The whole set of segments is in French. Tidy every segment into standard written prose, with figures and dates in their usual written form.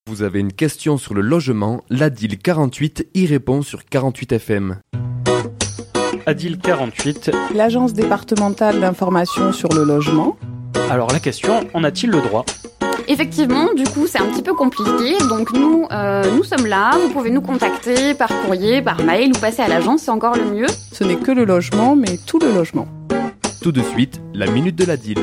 Vous avez une question sur le logement, l'ADIL 48 y répond sur 48 FM. ADIL 48. L'Agence départementale d'information sur le logement. Alors la question, en a-t-il le droit ? Effectivement, du coup, c'est un petit peu compliqué. Donc nous sommes là. Vous pouvez nous contacter par courrier, par mail ou passer à l'agence, c'est encore le mieux. Ce n'est que le logement, mais tout le logement. Tout de suite, la minute de l'ADIL.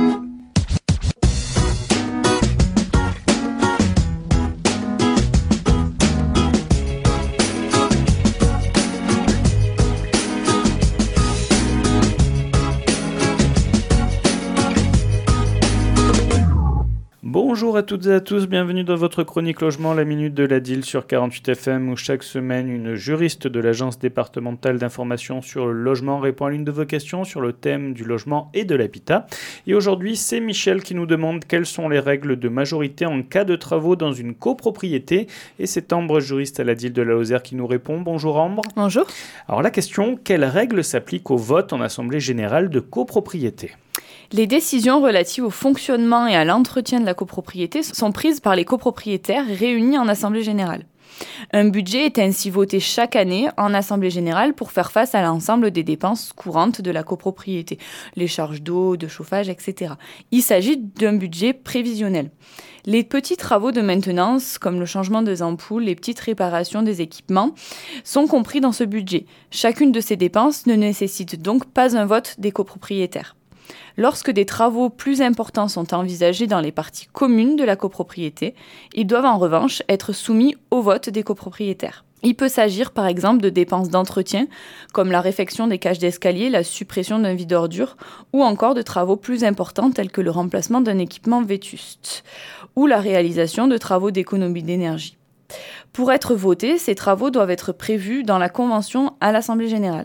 Bonjour à toutes et à tous, bienvenue dans votre chronique logement, la minute de l'ADIL sur 48 FM où chaque semaine une juriste de l'Agence départementale d'information sur le logement répond à l'une de vos questions sur le thème du logement et de l'habitat. Et aujourd'hui, c'est Michel qui nous demande quelles sont les règles de majorité en cas de travaux dans une copropriété. Et c'est Ambre, juriste à l'ADIL de la Lozère, qui nous répond. Bonjour Ambre. Bonjour. Alors la question, quelles règles s'appliquent au vote en assemblée générale de copropriété ? Les décisions relatives au fonctionnement et à l'entretien de la copropriété sont prises par les copropriétaires réunis en assemblée générale. Un budget est ainsi voté chaque année en assemblée générale pour faire face à l'ensemble des dépenses courantes de la copropriété, les charges d'eau, de chauffage, etc. Il s'agit d'un budget prévisionnel. Les petits travaux de maintenance, comme le changement des ampoules, les petites réparations des équipements, sont compris dans ce budget. Chacune de ces dépenses ne nécessite donc pas un vote des copropriétaires. Lorsque des travaux plus importants sont envisagés dans les parties communes de la copropriété, ils doivent en revanche être soumis au vote des copropriétaires. Il peut s'agir par exemple de dépenses d'entretien, comme la réfection des cages d'escalier, la suppression d'un vide ordures, ou encore de travaux plus importants tels que le remplacement d'un équipement vétuste, ou la réalisation de travaux d'économie d'énergie. Pour être votés, ces travaux doivent être prévus dans la convention à l'Assemblée générale.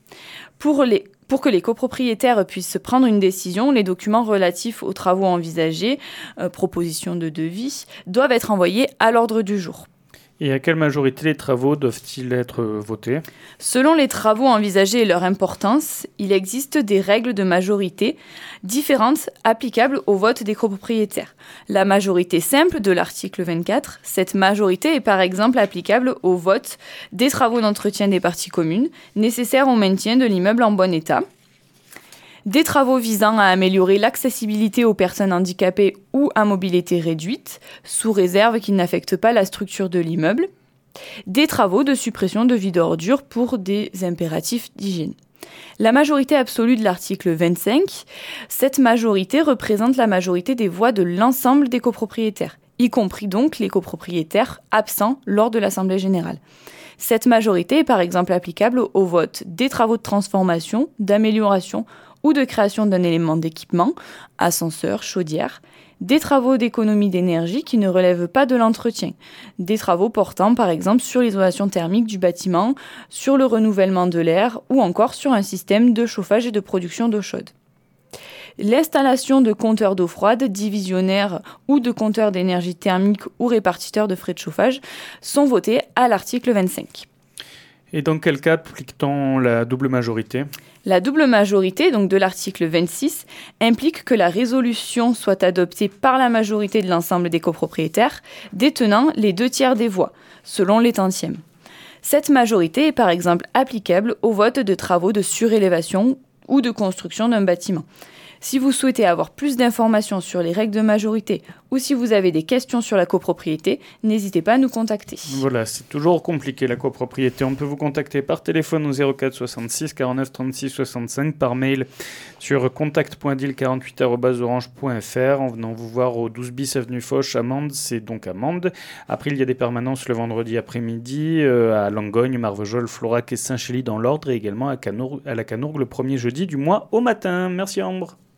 Pour que les copropriétaires puissent prendre une décision, les documents relatifs aux travaux envisagés, propositions de devis, doivent être envoyés à l'ordre du jour. Et à quelle majorité les travaux doivent-ils être votés ? Selon les travaux envisagés et leur importance, il existe des règles de majorité différentes applicables au vote des copropriétaires. La majorité simple de l'article 24, cette majorité est par exemple applicable au vote des travaux d'entretien des parties communes nécessaires au maintien de l'immeuble en bon état, des travaux visant à améliorer l'accessibilité aux personnes handicapées ou à mobilité réduite, sous réserve qu'ils n'affectent pas la structure de l'immeuble, des travaux de suppression de vide ordures pour des impératifs d'hygiène. La majorité absolue de l'article 25, cette majorité représente la majorité des voix de l'ensemble des copropriétaires, y compris donc les copropriétaires absents lors de l'Assemblée générale. Cette majorité est par exemple applicable au vote des travaux de transformation, d'amélioration ou de création d'un élément d'équipement, ascenseur, chaudière, des travaux d'économie d'énergie qui ne relèvent pas de l'entretien, des travaux portant par exemple sur l'isolation thermique du bâtiment, sur le renouvellement de l'air ou encore sur un système de chauffage et de production d'eau chaude. L'installation de compteurs d'eau froide, divisionnaires ou de compteurs d'énergie thermique ou répartiteurs de frais de chauffage sont votés à l'article 25. Et dans quel cas applique-t-on la double majorité ? La double majorité, donc de l'article 26, implique que la résolution soit adoptée par la majorité de l'ensemble des copropriétaires, détenant les 2/3 des voix, selon les tantièmes. Cette majorité est par exemple applicable au vote de travaux de surélévation ou de construction d'un bâtiment. Si vous souhaitez avoir plus d'informations sur les règles de majorité ou si vous avez des questions sur la copropriété, n'hésitez pas à nous contacter. Voilà, c'est toujours compliqué la copropriété. On peut vous contacter par téléphone au 04 66 49 36 65, par mail sur contact.adil48@orange.fr, en venant vous voir au 12 bis avenue Foch à Mende, c'est donc à Mende. Après, il y a des permanences le vendredi après-midi à Langogne, Marvejols, Florac et Saint-Chély dans l'ordre, et également à la Canourgue le premier jeudi du mois au matin. Merci Ambre.